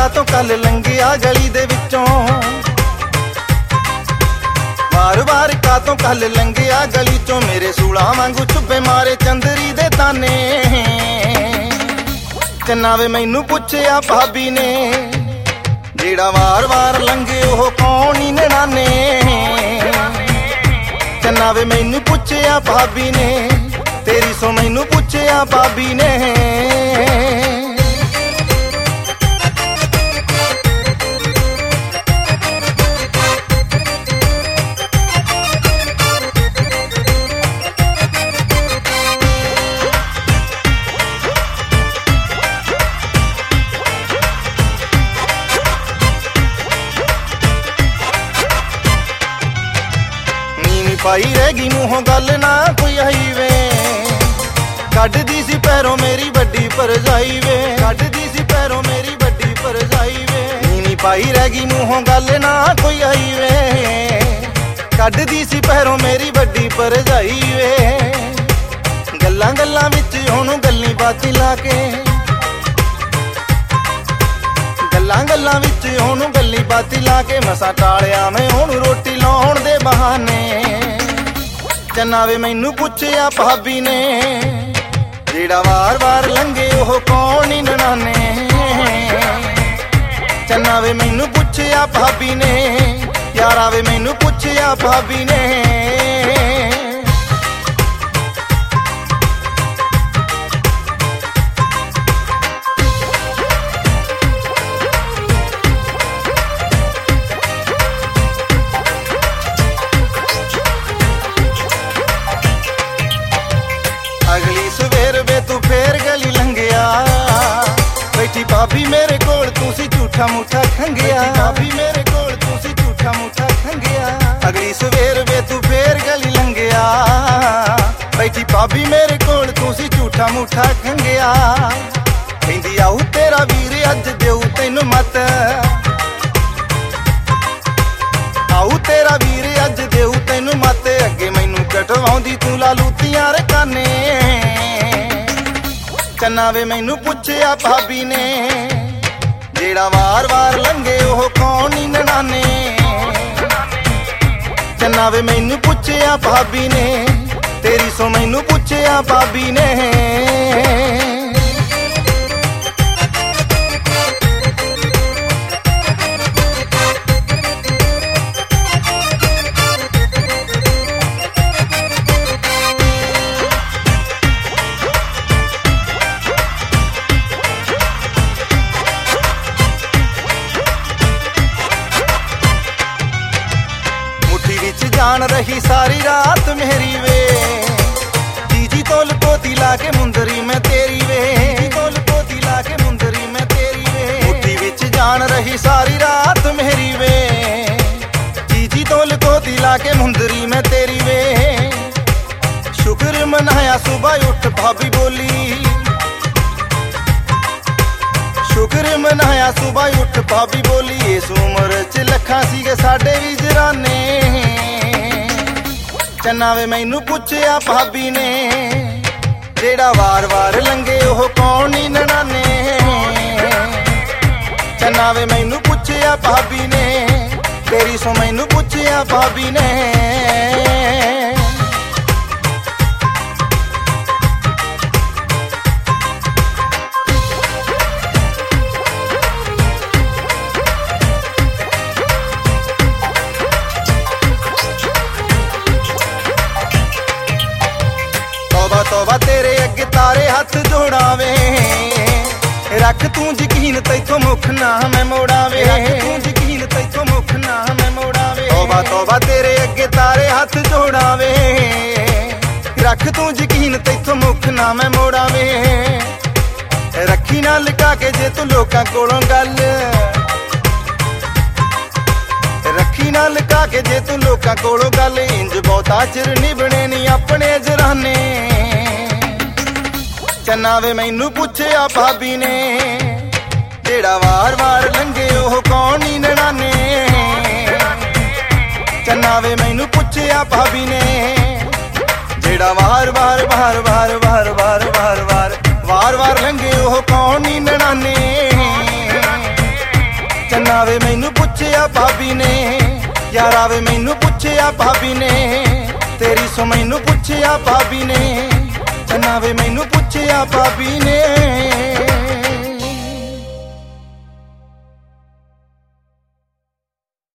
ਕਾਤੋਂ ਕੱਲ ਲੰਘਿਆ ਗਲੀ ਦੇ ਵਿੱਚੋਂ, ਵਾਰ-ਵਾਰ ਕਾਤੋਂ ਕੱਲ ਲੰਘਿਆ ਗਲੀ ਚੋਂ, ਮੇਰੇ ਸੂਲਾਂ ਵਾਂਗੂ ਚੁੱਭੇ ਮਾਰੇ ਚੰਦਰੀ ਦੇ ਤਾਨੇ। ਚੰਨਾ ਵੇ ਮੈਨੂੰ ਪੁੱਛਿਆ ਭਾਬੀ ਨੇ, ਜਿਹੜਾ ਵਾਰ-ਵਾਰ ਲੰਘੇ ਉਹ ਕੌਣ ਈ ਨਣਾਨੇ। ਚੰਨਾ ਵੇ ਮੈਨੂੰ ਪੁੱਛਿਆ ਭਾਬੀ ਨੇ, ਤੇਰੀ ਸੋ ਮੈਨੂੰ ਪੁੱਛਿਆ ਭਾਬੀ ਨੇ। ਪਾਈ ਰਹਿ ਗਈ ਮੂੰਹੋਂ ਗੱਲ ਨਾ ਕੋਈ ਆਈ ਵੇ, ਕੱਢਦੀ ਸੀ ਪੈਰੋਂ ਮੇਰੀ ਵੱਡੀ ਭਰਜਾਈ ਵੇ, ਕੱਢਦੀ ਸੀ ਪੈਰੋਂ ਮੇਰੀ ਵੱਡੀ ਭਰਜਾਈ ਵੇ। ਨੀ ਪਾਈ ਰਹਿ ਗਈ ਮੂੰਹੋਂ ਗੱਲ ਨਾ ਕੋਈ ਆਈ ਵੇ, ਕੱਢਦੀ ਸੀ ਪੈਰੋਂ ਮੇਰੀ ਵੱਡੀ ਭਰਜਾਈ ਵੇ। ਗੱਲਾਂ ਗੱਲਾਂ ਵਿੱਚ ਉਹਨੂੰ ਗੱਲੀ ਬਾਤੀ ਲਾ ਕੇ, ਗੱਲਾਂ ਗੱਲਾਂ ਵਿੱਚ ਉਹਨੂੰ ਗੱਲੀ ਬਾਤੀ ਲਾ ਕੇ, ਮਸਾਂ ਟਾਲਿਆ ਮੈਂ ਉਹਨੂੰ ਰੋਟੀ ਲਾਉਣ ਦੇ ਬਹਾਨੇ। ਚੰਨਾ ਵੇ ਮੈਨੂੰ ਪੁੱਛਿਆ ਭਾਬੀ ਨੇ, ਜਿਹੜਾ ਵਾਰ-ਵਾਰ ਲੰਘੇ ਉਹ ਕੌਣ ਈ ਨਣਾਨੇ। ਚੰਨਾ ਵੇ ਮੈਨੂੰ ਪੁੱਛਿਆ ਭਾਬੀ ਨੇ, ਯਾਰਾ ਵੇ ਮੈਨੂੰ ਪੁੱਛਿਆ ਭਾਬੀ ਨੇ। ਅਗਲੀ ਸਵੇਰ ਵੇ ਤੂੰ ਫੇਰ ਗਲੀ ਲੰਘਿਆ, ਬੈਠੀ ਭਾਬੀ ਮੇਰੇ ਕੋਲ ਤੂੰ ਸੀ ਝੂਠਾ ਮੂਠਾ ਖੰਗਿਆ, ਭਾਬੀ ਮੇਰੇ ਕੋਲ ਤੂੰ ਸੀ ਝੂਠਾ ਮੂਠਾ ਖੰਗਿਆ। ਅਗਲੀ ਸਵੇਰ ਵੇ ਤੂੰ ਫੇਰ ਗਲੀ ਲੰਘਿਆ, ਬੈਠੀ ਭਾਬੀ ਮੇਰੇ ਕੋਲ ਤੂੰ ਸੀ ਝੂਠਾ ਮੂਠਾ ਖੰਗਿਆ। ਕਹਿੰਦੀ ਆਊ ਤੇਰਾ ਵੀਰ ਅੱਜ ਦੇਊ ਤੈਨੂੰ ਮਤ, ਆਊ ਤੇਰਾ ਵੀਰ ਅੱਜ ਦੇਊ ਤੈਨੂੰ ਮਤ। ਅੱਗੇ ਮੈਨੂੰ ਕਟਵਾਉਂਦੀ ਤੂੰ ਲਾ ਲੂਤੀਆਂ ਰਕਾਨੇ। ਚੰਨਾ ਵੇ ਮੈਨੂੰ ਪੁੱਛਿਆ ਭਾਬੀ ਨੇ, ਜਿਹੜਾ ਵਾਰ-ਵਾਰ ਲੰਘੇ ਉਹ ਕੌਣ ਈ ਨਣਾਨੇ। ਚੰਨਾ ਵੇ ਮੈਨੂੰ ਪੁੱਛਿਆ ਭਾਬੀ ਨੇ, ਤੇਰੀ ਸੋ ਮੈਨੂੰ ਪੁੱਛਿਆ ਭਾਬੀ ਨੇ। ਜਾਣ ਰਹੀ ਸਾਰੀ ਰਾਤ ਮੇਰੀ ਵੇ, ਜੀਜੀ ਤੋਂ ਲਕੋਤੀ ਲਾ ਕੇ ਮੁੰਦਰੀ ਮੈਂ ਤੇਰੀ ਵੇ, ਜੀਜੀ ਤੋਂ ਲਕੋਤੀ ਲਾ ਕੇ ਮੁੰਦਰੀ ਮੈਂ ਤੇਰੀ ਵੇ। ਮੁੱਠੀ ਵਿੱਚ ਜਾਣ ਰਹੀ ਸਾਰੀ ਰਾਤ ਮੇਰੀ ਵੇ, ਜੀਜੀ ਤੋਂ ਲਕੋਤੀ ਲਾ ਕੇ ਮੁੰਦਰੀ ਮੈਂ ਤੇਰੀ ਵੇ। ਸ਼ੁਕਰ ਮਨਾਇਆ ਸੁਬਹ ਉੱਠ ਭਾਬੀ ਬੋਲੀ, ਸ਼ੁਕਰ ਮਨਾਇਆ ਸੁਬਹ ਉੱਠ ਭਾਬੀ ਬੋਲੀ। ਇਸ ਉਮਰ ਚ ਲੱਖਾਂ ਸੀਗੇ ਸਾਡੇ ਵੀ ਜਰਾਨੇ। ਚੰਨਾ ਵੇ ਮੈਨੂੰ ਪੁੱਛਿਆ ਭਾਬੀ ਨੇ, ਜਿਹੜਾ ਵਾਰ-ਵਾਰ ਲੰਘੇ ਉਹ ਕੌਣ ਈ ਨਣਾਨੇ। ਚੰਨਾ ਵੇ ਮੈਨੂੰ ਪੁੱਛਿਆ ਭਾਬੀ ਨੇ, ਤੇਰੀ ਸੋ ਮੈਨੂੰ ਪੁੱਛਿਆ ਭਾਬੀ ਨੇ। ਤੋਬਾ ਤੇਰੇ ਅੱਗੇ ਤਾਰੇ ਹੱਥ ਜੋੜਾਵੇ, ਰੱਖ ਤੂੰ ਯਕੀਨ ਤੈਥੋਂ ਮੁੱਖ ਨਾ ਮੈਂ ਮੋੜਾਵੇ, ਰੱਖ ਤੂੰ ਯਕੀਨ ਤੈਥੋਂ ਮੁੱਖ ਨਾ ਮੈਂ ਮੋੜਾਵੇ। ਤੋਬਾ ਤੋਬਾ ਤੇਰੇ ਅੱਗੇ ਤਾਰੇ ਹੱਥ ਜੋੜਾਵੇ, ਰੱਖ ਤੂੰ ਯਕੀਨ ਤੈਥੋਂ ਮੁੱਖ ਨਾ ਮੈਂ ਮੋੜਾਵੇ। ਰੱਖੀ ਨਾ ਲੁਕਾ ਕੇ ਜੇ ਤੂੰ ਲੋਕਾਂ ਕੋਲੋਂ ਗੱਲ, ਰੱਖੀ ਨਾ ਲੁਕਾ ਕੇ ਜੇ ਤੂੰ ਲੋਕਾਂ ਕੋਲੋਂ ਗੱਲ। ਇੰਜ ਬਹੁਤਾ ਚਿਰ ਨਿਭਣੇ ਨੀ ਆਪਣੇ ਜਰਾਨੇ। ਚੰਨਾ ਵੇ ਮੈਨੂੰ ਪੁੱਛਿਆ ਭਾਬੀ ਨੇ, ਜਿਹੜਾ ਵਾਰ-ਵਾਰ ਲੰਘੇ ਉਹ ਕੌਣ ਈ ਨਣਾਨੇ। ਚੰਨਾ ਵੇ ਮੈਨੂੰ ਪੁੱਛਿਆ ਭਾਬੀ ਨੇ, ਜਿਹੜਾ ਵਾਰ-ਵਾਰ ਵਾਰ-ਵਾਰ ਵਾਰ-ਵਾਰ ਵਾਰ-ਵਾਰ ਵਾਰ-ਵਾਰ ਲੰਘੇ ਉਹ ਕੌਣ ਈ ਨਣਾਨੇ। पुछया भाभी ने, यारा वे मैनू पुछया भाभी ने, तेरी सो मैनू पुछया भाभी ने, चन्ना वे मैनू पुछया भाभी ने।